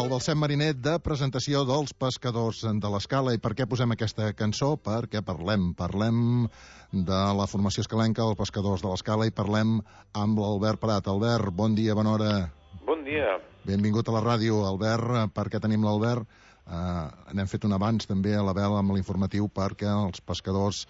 el Balsem Marinet de presentació dels pescadors de l'Escala. I per què posem aquesta cançó? Perquè parlem de la formació escalenca, els pescadors de l'Escala, i parlem amb l'Albert Prat. Albert, bon dia, bona hora. Bon dia. Benvingut a la ràdio, Albert. Per què tenim l'Albert? N'hem fet un abans també a la vela amb l'informatiu perquè els pescadors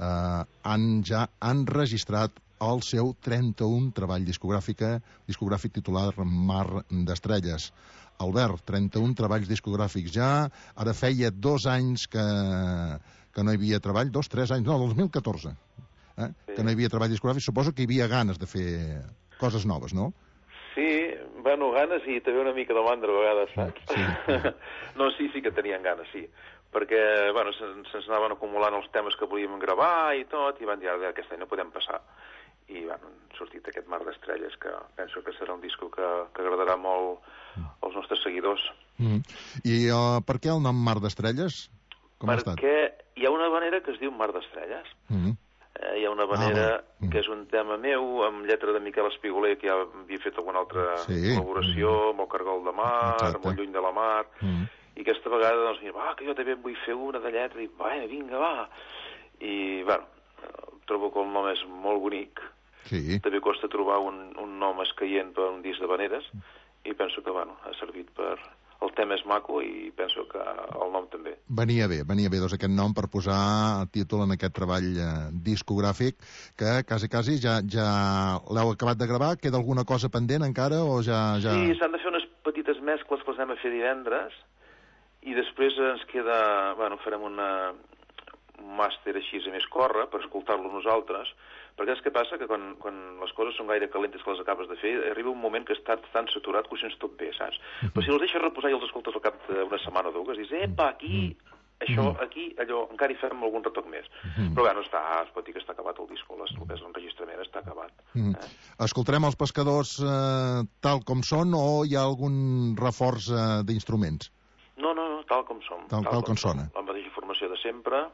ja han registrat el seu 31 treball discogràfic titulat Mar d'Estrelles. Albert, 31 treballs discogràfics ja. Ara feia 2 anys que no hi havia treball, 3 anys, no, 2014, que no hi havia treball discogràfic. Suposo que hi havia ganes de fer coses noves, no? Sí, bueno, ganes i també una mica de mandra a vegades, saps? Sí. No, sí que tenien ganes, sí. Perquè, bueno, se'ns anaven acumulant els temes que volíem gravar i tot, i van dir, ara aquest any no podem passar. I, bueno, han sortit aquest Mar d'Estrelles, que penso que serà un disco que agradarà molt als nostres seguidors. I per què el nom Mar d'Estrelles? Perquè hi ha una manera que es diu Mar d'Estrelles. Hi ha una manera que és un tema meu, amb lletra de Miquel Espigoler, que ja havia fet alguna altra col·laboració, amb el Cargol de Mar, molt lluny de la mar, i aquesta vegada, doncs, que jo també en vull fer una de lletra, i vinga, va. I, bueno, trobo que el nom és molt bonic. També costa trobar un nom escaient per un disc de veneres, i penso que, bueno, ha servit per... El tema és maco i penso que el nom també. Venia bé, doncs, aquest nom per posar títol en aquest treball discogràfic, que quasi ja l'heu acabat de gravar. Queda alguna cosa pendent encara o ja... Sí, s'han de fer unes petites mescles que les anem a fer divendres, i després ens queda... Bueno, farem un màster així a més córrer per escoltar-lo nosaltres, perquè és que passa que quan les coses són gaire calentes que les acabes de fer, arriba un moment que estàs tan saturat que ho sents tot bé, saps? Però si els deixes reposar i els escoltes al cap d'una setmana o dues, dius, aquí, això, aquí, allò, encara hi fem algun retoc més. Però bueno, es pot dir que està acabat el disc, el que és l'enregistrament està acabat. Escoltarem els pescadors tal com són o hi ha algun reforç d'instruments? No, tal com som. Tal com sona. La mateixa formació de sempre,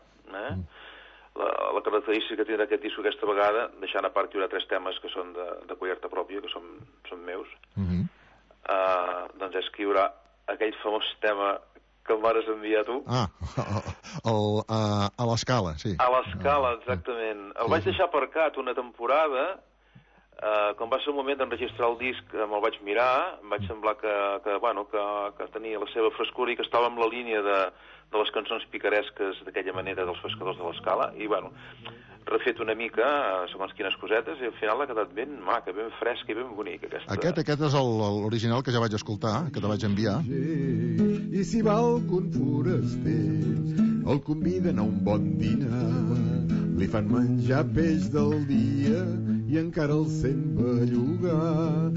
La característica que tindrà aquest disc aquesta vegada, deixant a part que hi haurà 3 temes que són de collerta pròpia, que són meus, doncs és que hi haurà aquell famós tema que em vares enviar tu. A l'Escala, sí. A l'Escala, exactament. El vaig deixar aparcat una temporada, quan va ser el moment d'enregistrar el disc me'l vaig mirar, em vaig semblar que tenia la seva frescura i que estava en la línia de les cançons picaresques d'aquella manera dels pescadors de l'Escala, i bueno, refet una mica segons quines cosetes, i al final ha quedat ben maca, ben fresca i ben bonica Aquest és l'original que ja vaig escoltar, que te vaig enviar. I si va algun foraster el conviden a un bon dinar, li fan menjar peix del dia i encara el sent bellugar,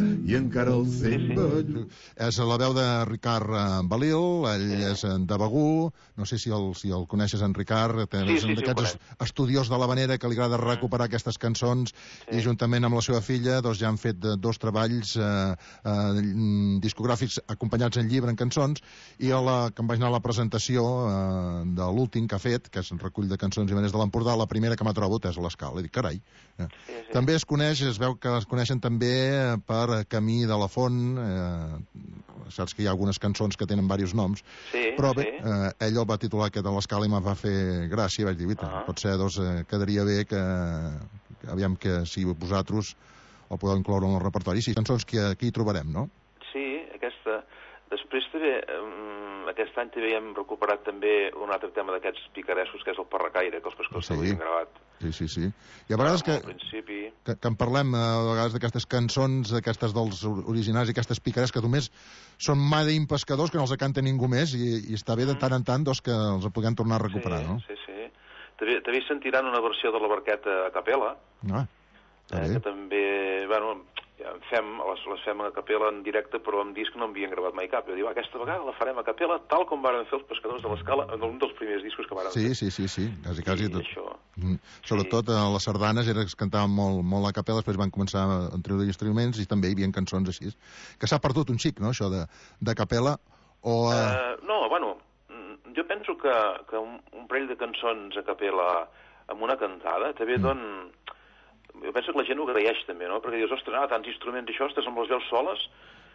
És la veu de Ricard Balil, ell és de Begur, no sé si el coneixes, en Ricard, és un d'aquests estudiós de l'havanera que li agrada recuperar aquestes cançons, i juntament amb la seva filla doncs ja han fet 2 treballs discogràfics acompanyats en llibre, en cançons, i que em vaig anar a la presentació de l'últim que ha fet, que és un recull de cançons i maneres de l'Empordà, la primera que m'ha trobat és a l'Escala, i dic, carai. També es veu que es coneixen també per Camí de la Font, saps que hi ha algunes cançons que tenen diversos noms, però bé, ell el va titular aquest a l'Escala i me'n va fer gràcia, vaig dir, potser quedaria bé que aviam que si vosaltres el podeu incloure en el repertori. Sí, cançons que aquí hi trobarem, no? Sí, aquesta. Després també, aquest any també hem recuperat també un altre tema d'aquests picaressos, que és el Parracaire, que els pescadors s'havien gravat. Sí. I a vegades que en parlem a vegades d'aquestes cançons, d'aquestes dels originals i aquestes picares que només són made in pescadors, que no els canta ningú més, i està bé de tant en tant que els puguem tornar a recuperar, no? Sí. També sentiran una versió de la Barqueta a capella, que també, bueno, les fem a capella en directe, però en disc no havien gravat mai cap. Jo dic, aquesta vegada la farem a capella tal com varen fer els pescadors de l'Escala en un dels primers discos que varen fer. Sí, quasi tot. Sobretot a les sardanes es cantaven molt a capella, després van començar a treure instruments i també hi havia cançons així. Que s'ha perdut un xic, no, això de capella? No, bueno, jo penso que un parell de cançons a capella amb una cantada també jo penso que la gent ho agraeix també, no? Perquè dius, ostres, tants instruments i això, estàs amb les veus soles,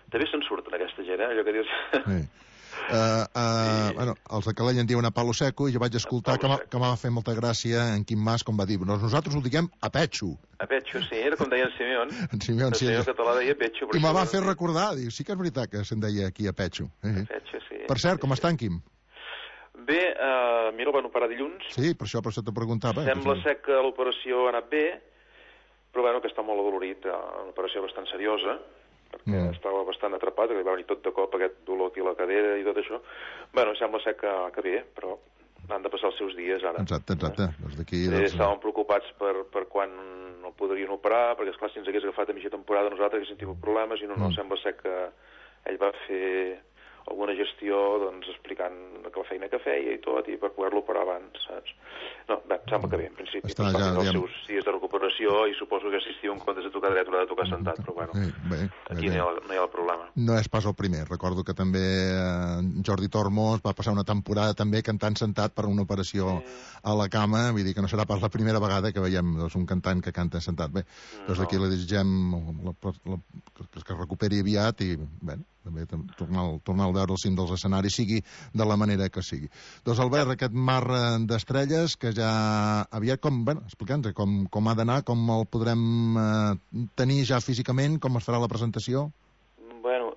també se'n surten aquesta gent, allò que dius... Sí. Bueno, els de Calella en diuen a palo seco, i jo vaig escoltar que m'ha fet molta gràcia en Quim Mas, com va dir, nosaltres ho diguem a petxo. A petxo, sí, era com deia en Simeón. En Simeón, sí. El senyor català deia petxo. I me va fer recordar, diu, sí que és veritat que se'n deia aquí a petxo. A petxo, sí. Per cert, com està en Quim? Bé, mira, el van operar dilluns. Sí, per això te preguntava. Sembla ser que l'operació ha anat bé, però bueno, que està molt adolorit, una operació bastant seriosa, perquè estava bastant atrapat, que li va venir tot de cop aquest dolor aquí a la cadera i tot això. Bueno, sembla ser que bé, però han de passar els seus dies ara. Exacte. Estàvem preocupats per quan no podrien operar, perquè esclar, si ens hagués agafat a mitja temporada nosaltres haguéssim tingut problemes, i no, sembla ser que ell va fer alguna gestió, doncs, explicant la feina que feia i tot, i per poder-lo operar abans, saps? No, bé, sembla que bé, en principi. Està ja, els seus dies de recuperació, i suposo que assistiu en comptes de tocar dret haurà de tocar sentat, però bueno, aquí no hi ha el problema. No és pas el primer. Recordo que també Jordi Tormos va passar una temporada també cantant sentat per una operació a la cama, vull dir que no serà pas la primera vegada que veiem un cantant que canta sentat. Bé, doncs aquí li desitgem que es recuperi aviat i, bé, també tornar a veure el cim dels escenaris, sigui de la manera que sigui. Doncs, Albert, aquest mar d'estrelles que ja aviat, explica'ns com ha d'anar, com el podrem tenir ja físicament, com es farà la presentació? Bueno,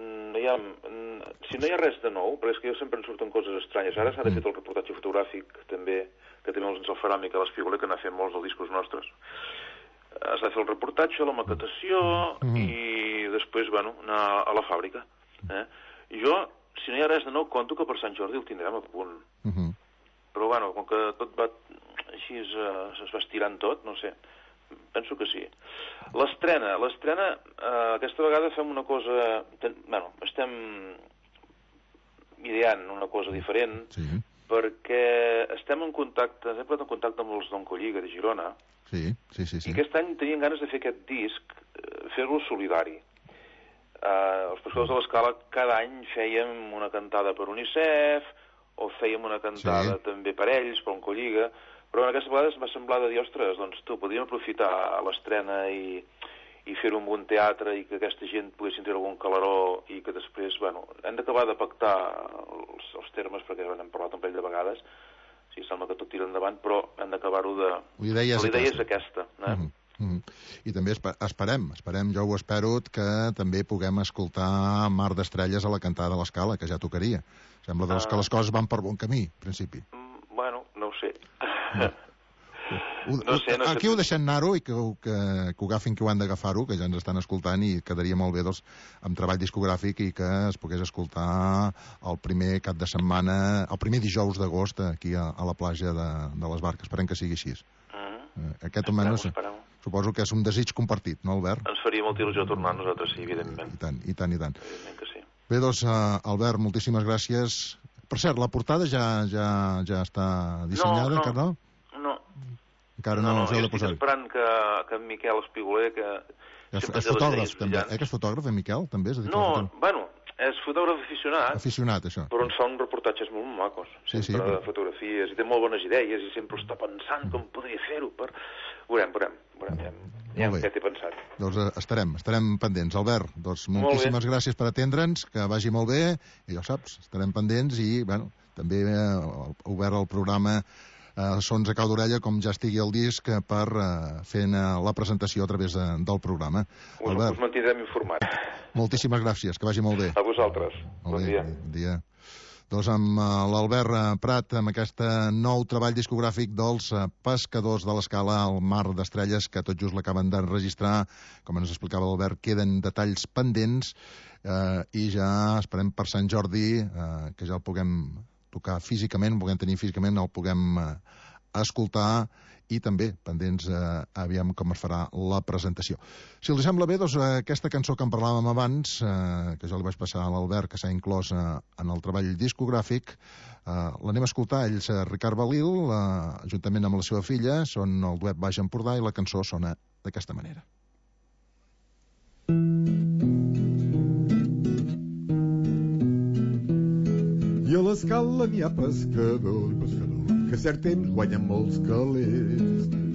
si no hi ha res de nou, perquè és que jo sempre en surten coses estranyes. Ara s'ha de fer el reportatge fotogràfic, també, que també ens el farà Miquel Espígula, que n'ha fet molts dels discos nostres. S'ha de fer el reportatge, la maquetació, i després, anar a la fàbrica. Jo, si no hi ha res de nou, conto que per Sant Jordi el tindrem a punt. Però, com que tot va així, es va estirant tot, no sé, penso que sí. L'estrena, aquesta vegada fem una cosa... estem ideant una cosa diferent, perquè estem en contacte amb els d'Oncolliga de Girona, i aquest any tenien ganes de fer aquest disc, fer-lo solidari. Els pescadors de l'Escala cada any fèiem una cantada per UNICEF, o fèiem una cantada també per ells, per Oncolliga, però en aquestes vegades m'ha semblat de dir, ostres, doncs podríem aprofitar l'estrena i fer-ho en un teatre i que aquesta gent poguessin treure algun calaró i que després, hem d'acabar de pactar els termes, perquè hem parlat un parell de vegades, sí, sembla que tot tira endavant, però hem d'acabar-ho de... La idea és aquesta. I també esperem, jo ho espero, que també puguem escoltar Mar d'Estrelles a la cantada de l'Escala, que ja tocaria. Sembla que les coses van per bon camí, en principi. No ho sé. Aquí ho deixem anar-ho i que ho agafin, que ho han d'agafar-ho, que ja ens estan escoltant, i quedaria molt bé amb treball discogràfic i que es pogués escoltar el primer cap de setmana, el primer dijous d'agost aquí a la platja de les Barques. Esperem que sigui així. Aquest almenys suposo que és un desig compartit, no, Albert? Ens faria molta il·lusió tornar a nosaltres, sí, evidentment. I tant. Evidentment que sí. Bé, doncs, Albert, moltíssimes gràcies. Per cert, la portada ja està dissenyada, encara no? No. Encara no us heu de posar. Estic esperant que en Miquel Espígula, que... És fotògraf, també. Que és fotògraf, en Miquel, també? No, és fotògraf aficionat. Aficionat, això. Però ens fa uns reportatges molt macos. Sempre de fotografies, i té molt bones idees, i sempre està pensant com podria fer-ho. Veurem. Ja què t'he pensat. Doncs estarem pendents. Albert, doncs moltíssimes gràcies per atendre'ns, que vagi molt bé, i ja ho saps, estarem pendents, i també obert el programa Sons a cau d'orella, com ja estigui el disc, per fer la presentació a través del programa. Us mantindrem informats. Moltíssimes gràcies, que vagi molt bé. A vosaltres. Bon dia. Bon dia. Doncs amb l'Albert Prat, amb aquest nou treball discogràfic dels Pescadors de l'Escala, el Mar d'Estrelles, que tot just l'acaben d'enregistrar. Com ens explicava l'Albert, queden detalls pendents, i ja esperem per Sant Jordi que ja el puguem tocar físicament, puguem tenir físicament, el puguem escoltar, i també pendents aviam com es farà la presentació. Si els sembla bé, doncs aquesta cançó que en parlàvem abans, que jo li vaig passar a l'Albert, que s'ha inclòs en el treball discogràfic, l'anem a escoltar. Ells, Ricard Balil, juntament amb la seva filla, són el duet Baix Empordà, i la cançó sona d'aquesta manera. I a l'Escala n'hi ha pescador, que cert temps guanyen molts calés.